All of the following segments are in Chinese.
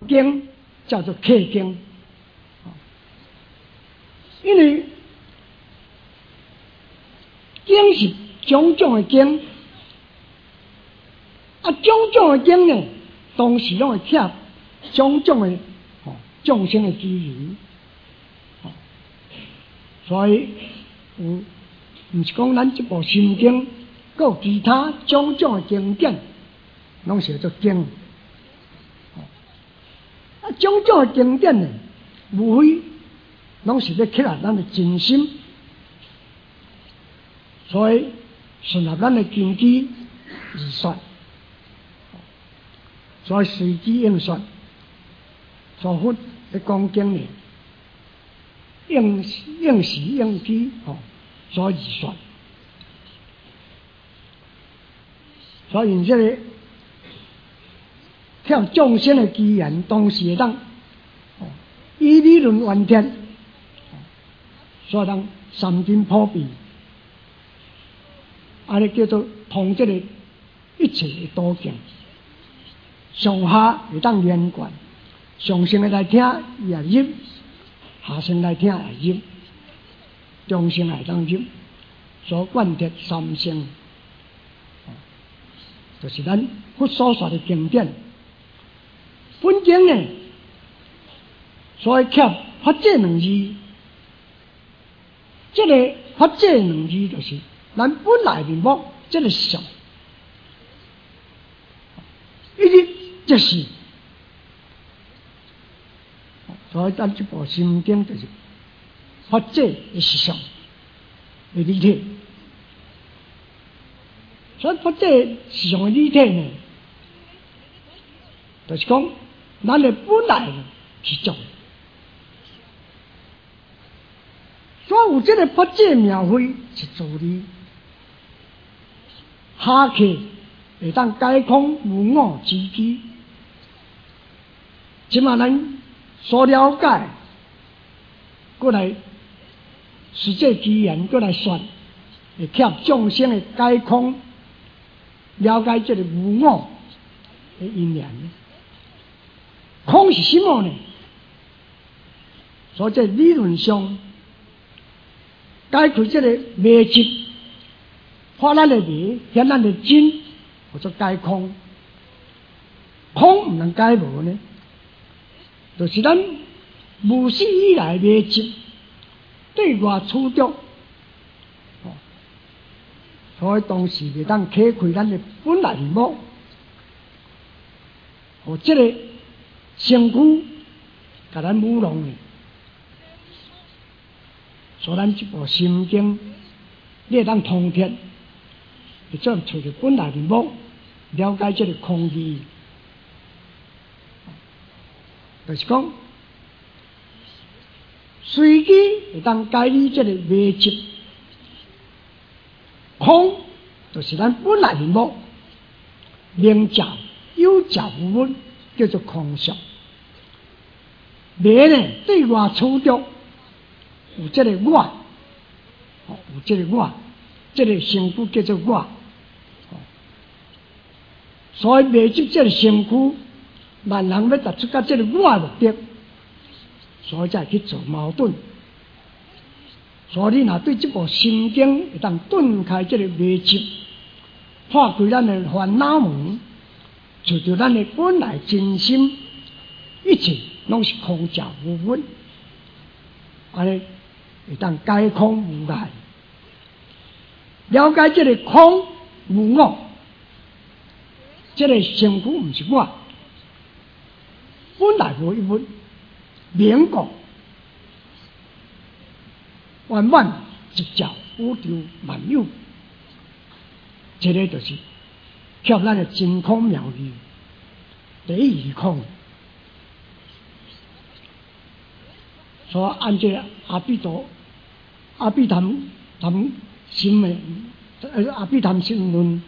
经叫做客经，因为经是种种的经，种种的经呢，同时拢会贴种种的众生的机缘，所以毋是讲咱这部心经，还有其他种种的经典，拢是叫做经。种种的经典呢，无非拢是要刻咱的真心，所以顺合咱的根基而说，所以随机应说，所佛的讲经呢，应时应机所以说，所以这个跳众生的机缘，同时会当以理论完天，所以当三经普遍，安尼叫做通这个一切的途径，上下会当连贯，上乘的来听也入，下乘来听也入，中乘也当入，所贯彻三乘，就是咱佛所说的经典。本经呢，所以刻法界两字，这个法界两字就是咱本来面目，这个相，一直就是所以咱这部心经就是法界的实相的理体，所以法界实相的理体呢，就是讲咱的本来是种，所以有这个法界妙慧是助力，下去会当解空无我之机。即嘛咱所了解，过来实际机缘过来说，会刻众生的解空，了解这个无我的因缘。空是什么呢？所以在理论上，解开这个迷执，化咱的迷，显咱的真，或者解空。空唔能解无呢？就是咱无始以来迷执对外处着，所以当时会当启开咱的本来面目，和这个身躯，甲咱舞弄的，所以咱这部心经，你会当通彻，会做找着本来面目，了解这个空义，就是讲，随机会当解理这个迷执，空就是咱本来面目，明假有假无物，叫做空相。迷呢对外处着，有这个我，有这个我，这个身躯叫做我，所以迷执这个身躯，万人要达出到这个我目的，所以才去做矛盾。所以你若对这部心经会当顿开这个迷执，破开咱的烦恼门，找到咱的本来真心，一切拢是空假无物，安尼会当解空无碍，了解这个空无我，这个身躯不是我，本来无一物，明觉万万一照宇宙万有，这个就是叫咱的真空妙义，第一空。所以按这阿毗昙心的阿毗昙心论，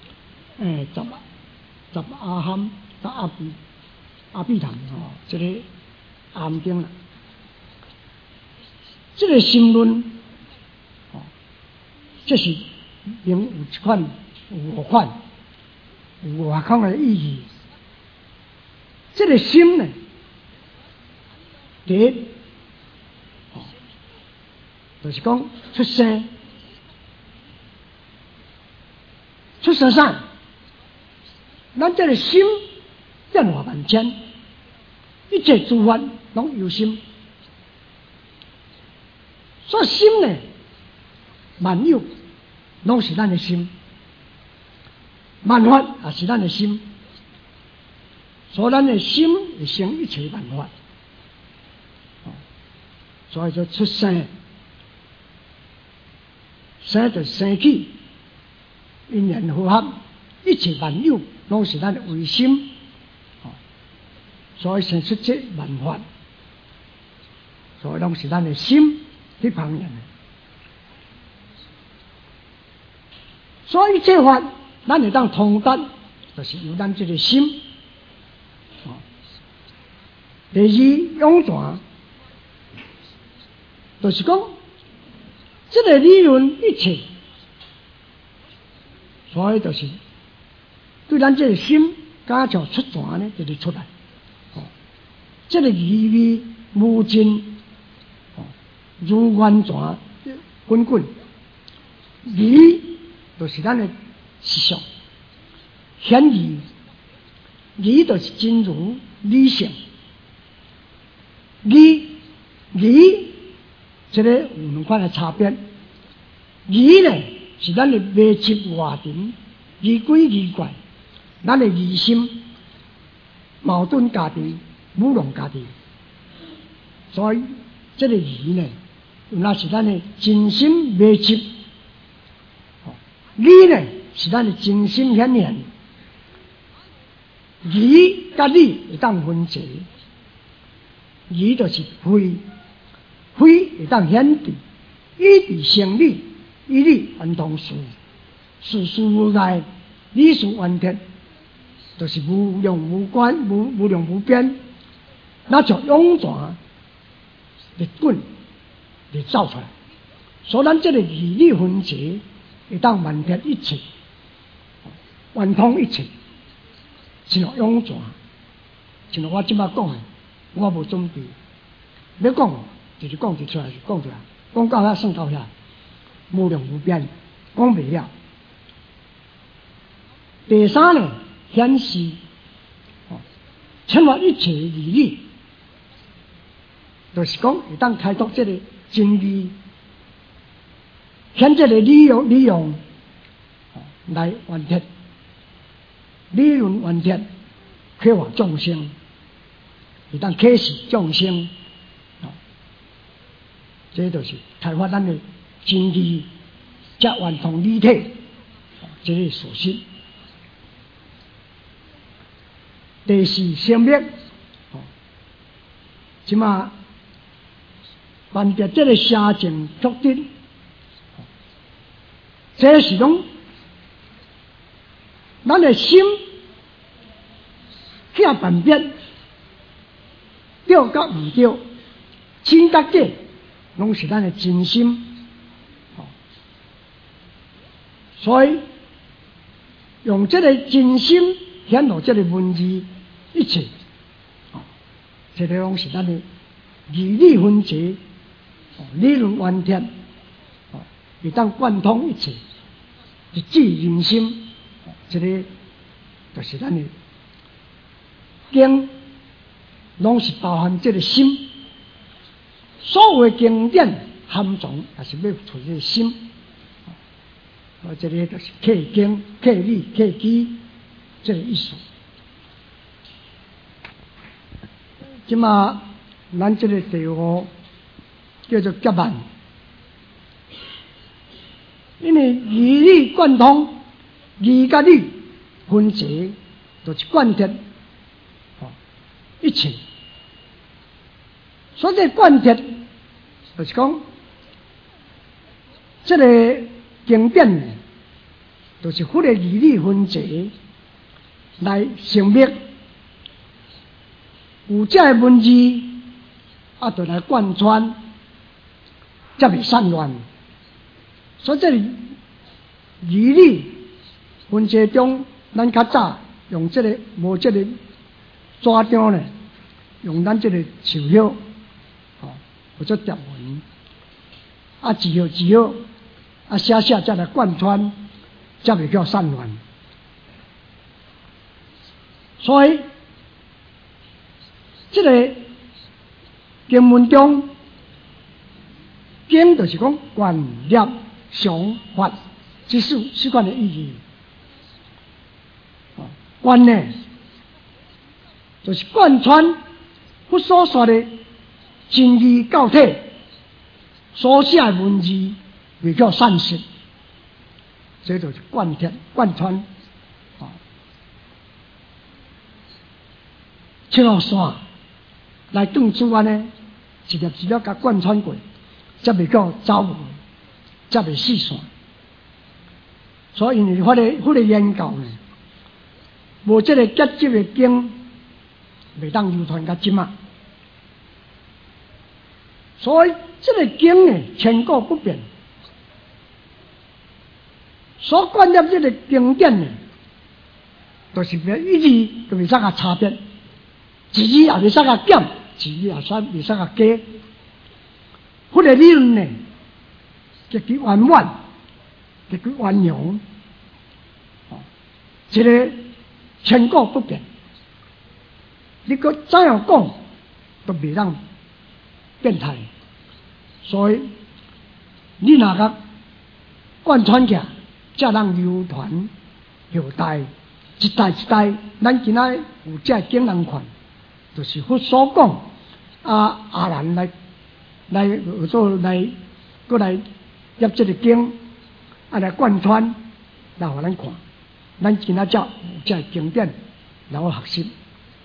十阿含到阿毗昙这个暗经啦，这个心论这是有一款有外款的意义。这个心呢， 第一，就是讲出生，出生啥？咱这个心变化万千，一切诸法拢由心。所以心呢，万有拢是咱的心，万法也是咱的心。所以咱的心会生一切万法。所以说出生，生就生起，因缘和合，一切万有拢是咱的唯心，所以生出这万法，所以拢是咱的心去旁人。所以一切法，咱会当通达，就是由咱这个心。第二，永传。就是讲，这个理论一切，所以就是对咱这个心，加上出传呢，就是出来。这个义理无尽，如愿传滚滚，义就是咱的思想，显义，义就是真如理性，义。这个有两款的差别，义呢是咱的未执外尘，仪轨仪怪，咱的疑心矛盾家庭，侮辱家庭，所以这个义呢，那是咱的真心未执，理呢是咱的真心显现，义甲理会当分解，义就是非。非会当显地，以理成理，以理圆通事，事事无碍，理事圆贴，就是无量无关、无量无边，那就永传的滚的造出来。所以咱这个义理分解，会当圆贴一切，圆通一切，像永传，像我即摆讲的，我无准备，要讲。就是讲出来，讲出来，讲到遐算到遐，无量无边，讲不了。第三呢，显示，称为一切义理，就是讲会当开拓这个真理，显这个利用来完结，理论完结，开发众生，会当启示众生。这就是开发咱的真理，才圆通理体，这是事实。第四，生灭，即嘛，万别这个社情确定，这是讲咱的心，去分别，对甲唔对，真甲假。拢是咱的真心，所以用这个真心显露这个文字一切，这个拢是咱的义理分解，理论完贴，会当贯通一切，一致人心，这个就是咱的经，拢是包含这个心。所有的经典含藏，也是要出这个心。这个就是契经、契理、契机，这个意思。即嘛，咱这个第五叫做结案，因为义理贯通，义甲理分解，就是贯彻一切。所以这贯彻，就是讲，这个经典呢，就是佛的义理分解来成灭，有这个文字，就来贯穿，才袂散乱。所以这义理分解中，咱较早用这个无这个纸张呢，用咱这个树叶。 或者条文，字号字号，写才来贯穿，才袂叫散乱。所以，这个经文中，经就是讲观念、想法，这四款的意义。观呢，就是贯穿佛所说的真义教体，所写的文字为叫善识，这就是贯穿。青路线来更主安呢，一粒一粒甲贯穿过，才袂叫走误，才袂四散。所以因为迄个研究呢，无这个结集的经，袂当流传到今啊。所以这个经呢，千古不变。所观念这个经典呢，就是一字都袂使甲差别。字也袂使甲减，字也袂使甲加。迄个理论呢，极其圆满，极其圆融，一个千古不变。你个怎样讲都袂当变态，所以你若甲贯穿起来，才能流传后代，一代一代，咱今仔有这经人看。就是佛所讲，阿难来过来入这个经，来贯穿，来互咱看，咱今仔才有这经典，然后学习，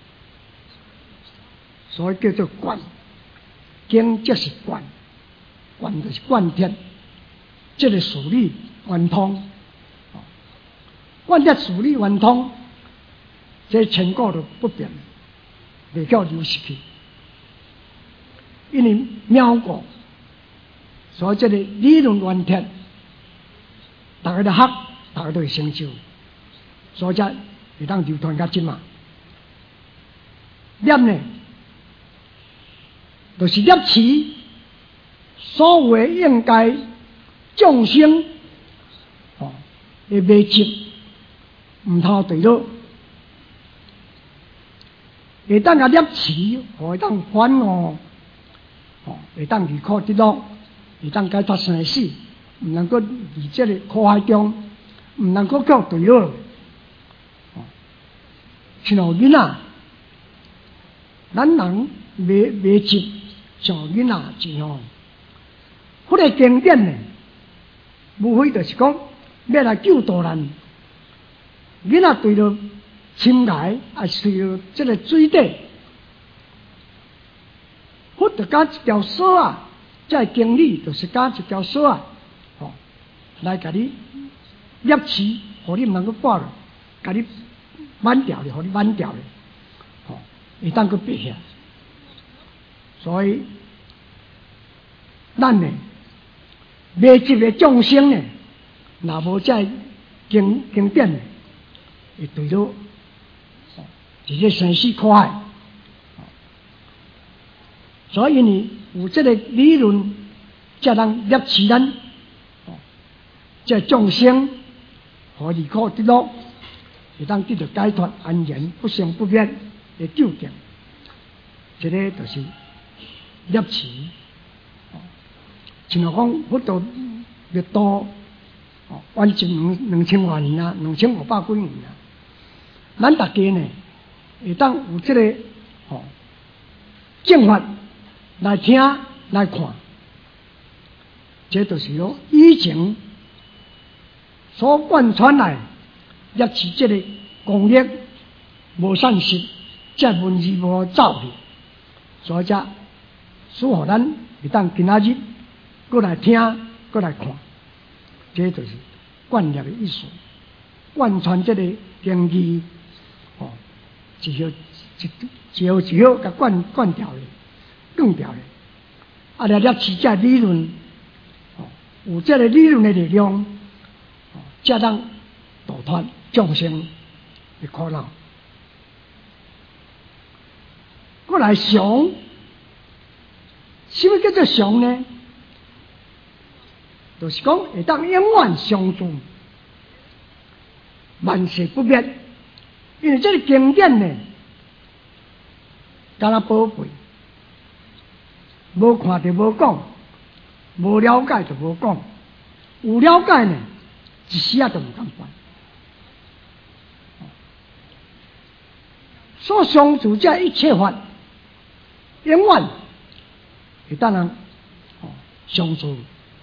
所以叫做贯。经就是贯，贯就是贯彻，这个事理圆通，贯彻事理圆通，这千古都不变。袂叫流失去，因为妙过，所以这个理论完贴，大家都学，大家都会成就，所以才会当流传到今嘛。念呢，就是念词，所有应该众生的秘籍，唔通对落。会当甲念词，会当反悟，会当离苦得乐，会当解脱生死，唔能够伫这个苦海中，唔能够叫对落。像囡仔，咱人未接像囡仔一样，迄个经典呢，无非就是讲要来救度人，囡仔对着。深崖也是对这个水底，或者加一条绳啊，这经理就是加一条绳啊，来甲你捏起，互你唔能够挂了，甲你挽掉咧，互你挽掉咧，会当去避下。所以，咱呢，未集的众生呢，若无这经典呢，会对到。伫这生死苦海，所以呢，有这个理论，才能入持咱，这众生可离苦得乐，会当得到解脱安然不生不灭的究竟。这个就是入持，像讲佛陀灭度，完成2000多年啊，2500几年啊，咱大家呢。会当有这个正法来听来看，这就是说以前所贯穿来，也是这个功力无散失，这文字无走去，所以才使互咱会当今仔日过来听，过来看，这就是贯念的意思，贯穿这个经义。一号甲贯掉咧，更掉咧。了持这理论，有这个理论的力量，才能度脱众生的苦恼。过来想什么叫做常呢？就是讲会当永远常驻，万世不灭。因为这个经典呢，敢若宝贝，无看就无讲，无了解就无讲，有了解呢，一时啊都唔敢管。所相处这一切法，永远会当人相处。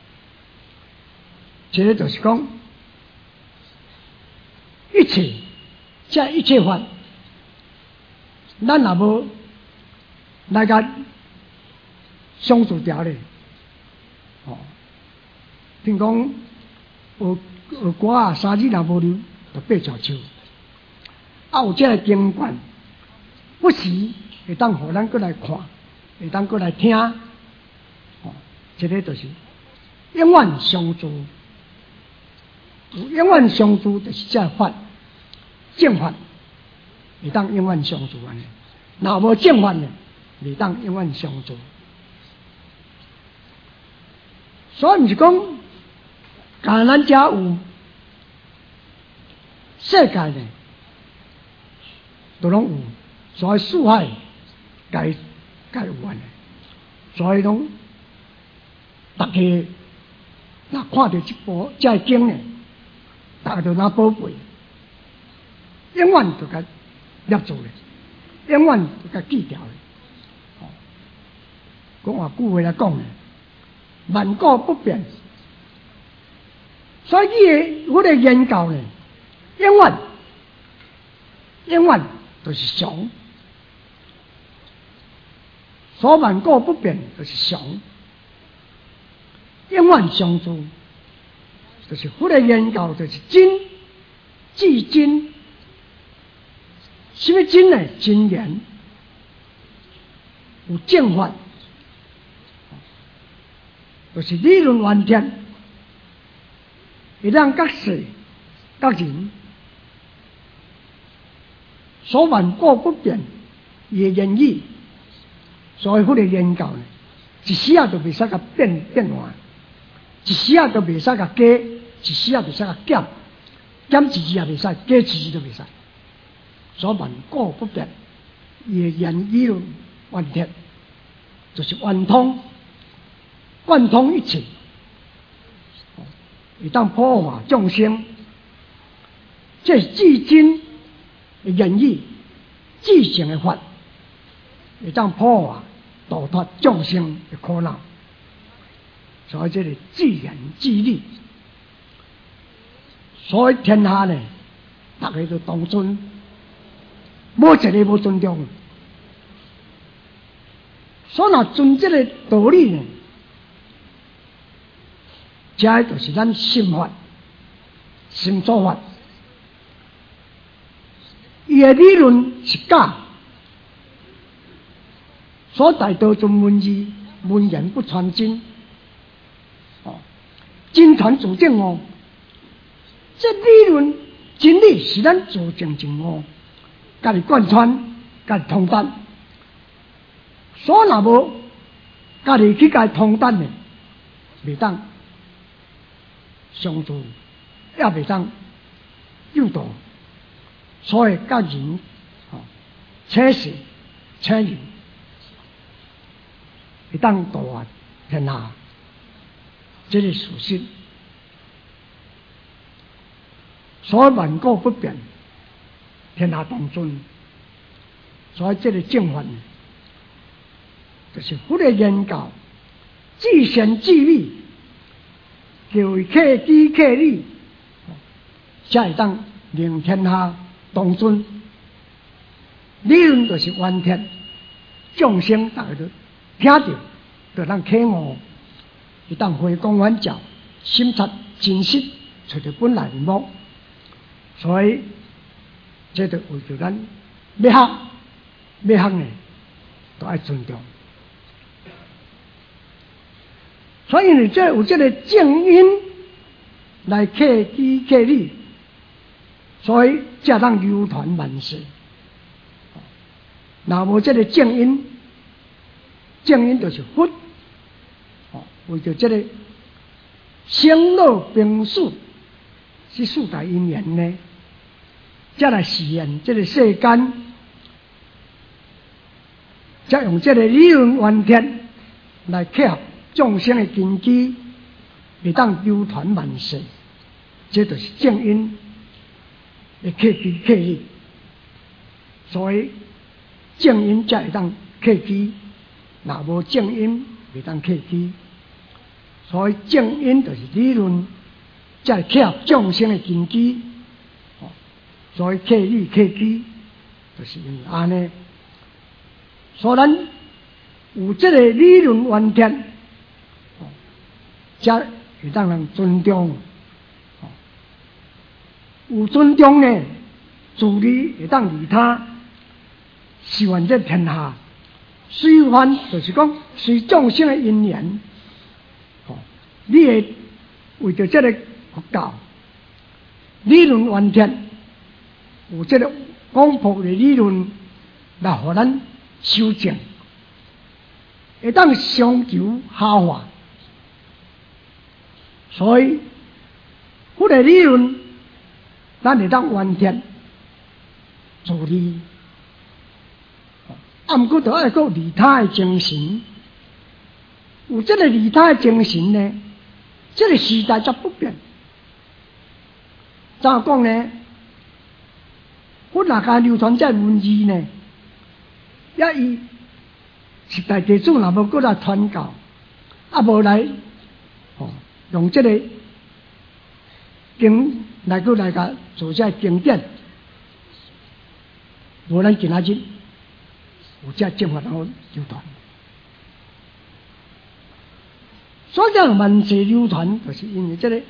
这个就是讲，一切这一切法，咱若无来甲相处掉咧，听讲学歌啊，三字若无溜，就八条手。有这个经卷，不时会当互咱过来看，会当过来听，这个就是永远相助。永远相助就是这法，正法会当永远相助安尼。若无正法呢，未当永远相助。所以毋是讲，甲咱遮有世界呢，都拢有，所以四海皆有安尼。所以拢，大家若看到这部这经呢，大家就拿宝贝，永远就甲捏住咧，永远就甲记掉咧。讲话句话来讲咧，万古不变。所以我哋研究咧，永远就是常。所万古不变就是常，永远常驻。就是佛的研究，就是真至真。什么真呢？真言有正法，就是理论完全，会让各世各人所万古不变也言语。所以佛的研究呢，一时啊都袂使甲变化。一时啊都袂使甲加，一时啊袂使甲减，减一字也袂使，加一字都袂使。所以万古不变，也言语完全，就是贯通一切，会当普化众生。这是至真的言语，至诚的法，会当普化度脱众生的苦恼。所以这个自然自律，所以天下呢，大家都同尊，无一个无尊重。所以若尊这个道理呢，这就是咱心法、心做法。伊的理论是假，所带道中文字，文言不传真。真传自证哦，这理论真理是咱自证真哦，家己贯穿，家己通达。所若无家己去家通达呢，袂当相助，也袂当诱导。所以甲人请事请人，会当度化天下。这是事实，所以万古不变，天下同尊。所以这个正法呢，就是佛的研究，至善至美，叫为克己克理，才会当令天下同尊。理论就是完全，众生大家都听到，就当启悟。一旦回光返照，心察真实，找到本来面目。所以，这就为着咱要学呢，都要尊重。所以呢，这有这个正因来克己克理，所以才当流传万世。若无这个正因就是佛为着这个生老病死是四大因缘呢，才来实现这个世间，才用这个理论原则来契合众生的根基，会当流传万世。这就是正因的契机契理，所以正因才会当契机，若无正因袂当契机。所以正因就是理论，才会契合众生的根基。所以契理契机就是因为安尼，所以咱有这个理论原则，才会当人尊重。有尊重呢，自利会当利他，是愿这天下随缘，就是讲随众生的因缘。你会为着这个佛教理论原则，有这个广博的理论来互咱修正，会当相求下化。所以，这个理论，咱会当完全自利，毋过就爱个利他的精神。有这个利他的精神呢，这个时代才不变。怎讲呢？佛若家流传这文字呢，也伊时代地主若无过来传教，无来用这个经来过来甲做这经典，无咱今仔日有这正法好流传。所以讲万世流传，就是因为这个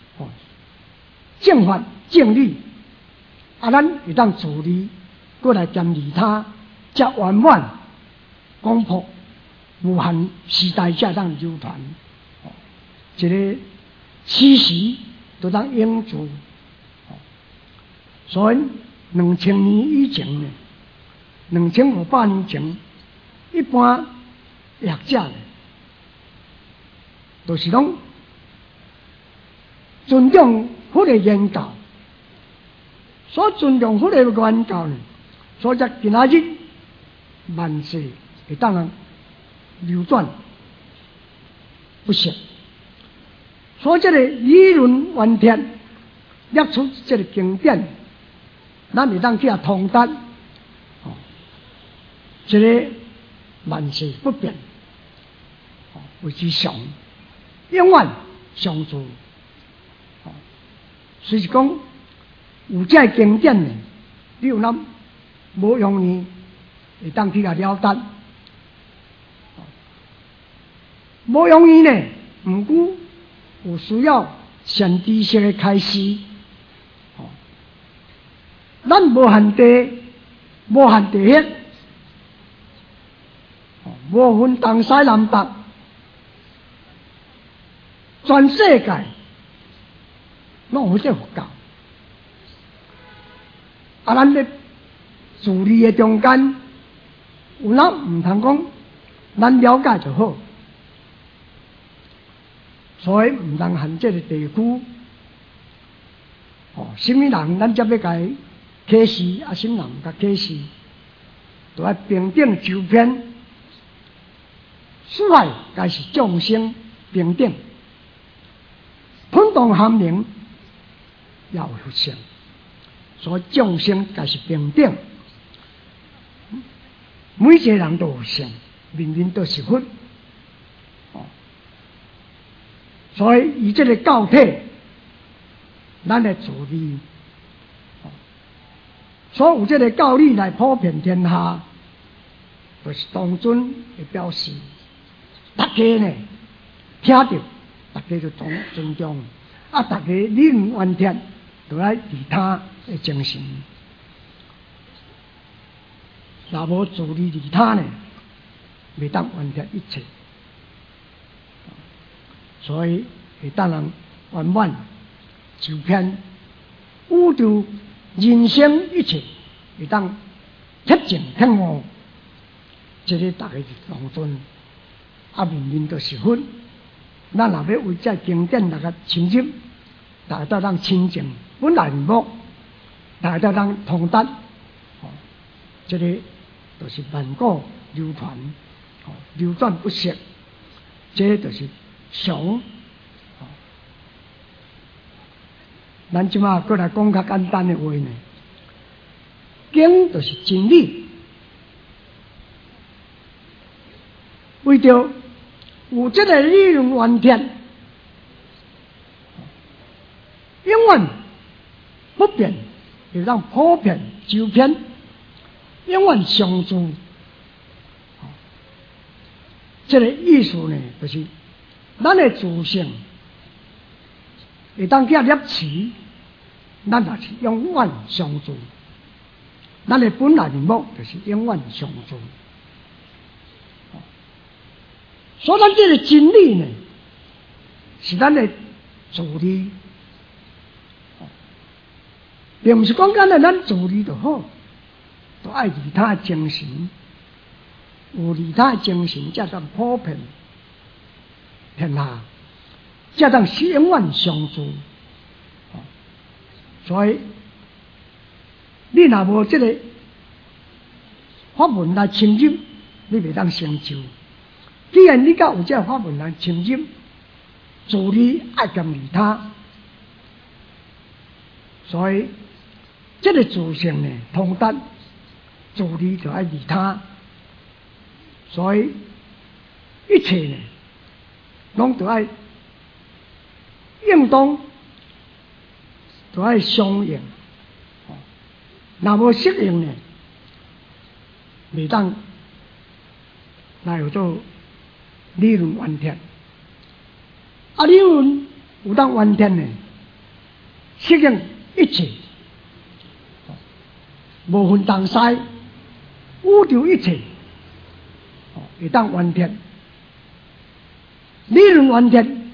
正法正理，咱会当自利，过来兼利他，才圆满广博无限时代才当流传。一个此时都当永驻。所以2000年以前呢，2500年前，一般学者呢，都是拢尊重佛的言教，所尊重佛的言教呢，所以今仔日万世会当人流转不息。所以这个理论原则列出这个经典，咱会当去通达，这个万世不变，为之上，永远上主。虽是讲有这经典呢，你有咱无容易会当去了达，无容易呢，毋过有需要先知识的开始。咱无限地，无限地迄，无分东西南北，全世界拢有这佛教。咱咧自利的中间，有人唔通讲，咱了解就好。所以唔通限这个地区，什么人咱才要甲伊启示，什么人唔甲启示，都要平等周遍。四海该是众生平等，混同含灵要有性，所以众生该是平等，每一个人都有性，人人都是佛。所以以这个教体，咱来自利，所以有这个教理来普遍天下，就是当尊的表示。大家呢听到，大家就尊重，大家理论原则都来利他的精神。若无自利利他呢，袂当完成一切。所以会当人圆满周遍宇宙人生一切，会当彻净天悟，这个大家是当尊，人人都是佛， 咱若要为这经典来个深入，大家都当亲近本来面目，大家都当通达。这个就是万古流传，流转不息。这就是常。咱即马过来讲较简单的话呢，经就是真理。为着有这个理论完全，永远不变，就让普遍周遍，永远相助。这个意思呢，就是咱的自性会当去摄持，咱也是永远相助。咱的本来面目就是永远相助。所以咱这个真理呢，是咱的自利，并不是讲咱自利就好，都爱利他的精神，有利他的精神，才当普遍天下，才当永远相助。所以，你若无这个法门来深入，你袂当成就。既然你甲有这法门来深入，自利爱兼利他，所以这个自性呢，通达自利就爱利他，所以一切呢，拢都爱应当，都爱相应。若无适应呢，袂当来有做理论完全。理论有当完全呢，适应一切，无分东西，宇宙一切，会当完全。理论完全，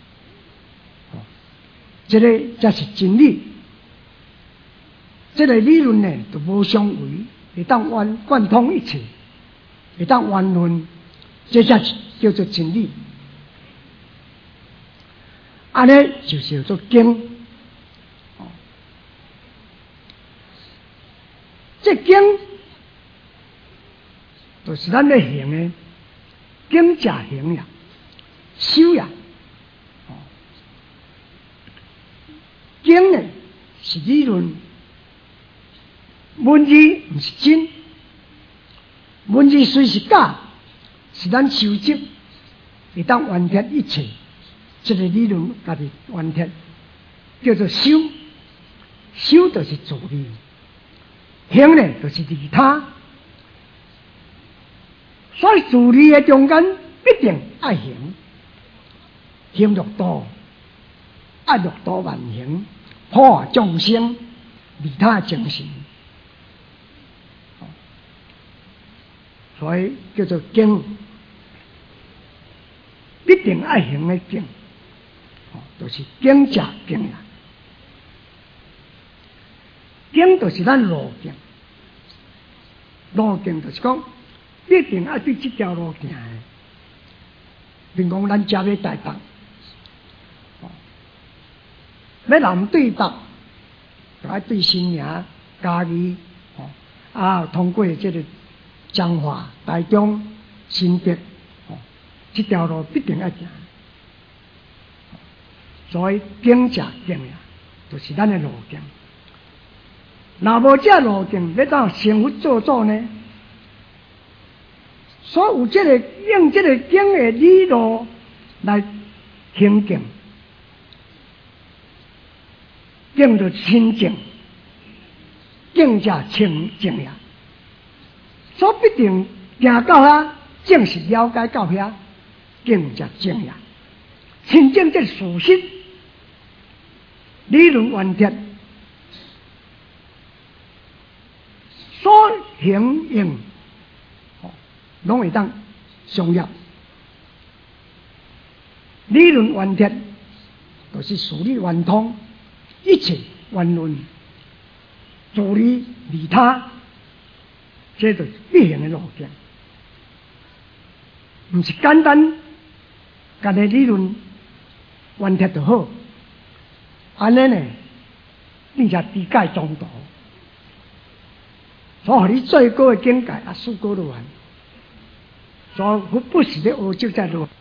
这个才是真理。这个理论呢，就无相违，会当贯通一切，会当圆润，这才是叫做真理。安尼就是叫做经。这经就是咱咧行的，经者行呀，修呀。经呢是理论，文字不是真，文字虽是假，是咱修习，会当完全一切。这个理论家己完全叫做修，修就是自利，行呢就是利他。所以自利的中间必定爱行，行六道，爱六道万行，普化众生，利他精神。所以叫做经，必定爱行的经。就是经者经啦，经就是咱路径，路径就是讲必定要对这条路行的。比如讲，咱家要台北，要南对北，就要对新营、嘉义，通过这个彰化、台中、新北，这条路必定要行。所以经者经呀，就是咱的路径。若无这路径，要当成佛做主呢？所以有这个用这个经的理路来行经，经就清净，经者清净呀。所以必定行到遐，正是了解到遐，经者净呀。清净这事实。理论完全，所行用，拢会当相应。理论完全，就是事理圆通，一切圆润，自利利他，这就是必行的路径。不是简单，干的理论完贴就好。安尼呢，你才知解中途，所以你最高的境界也输过落来，所以不时的学习在落。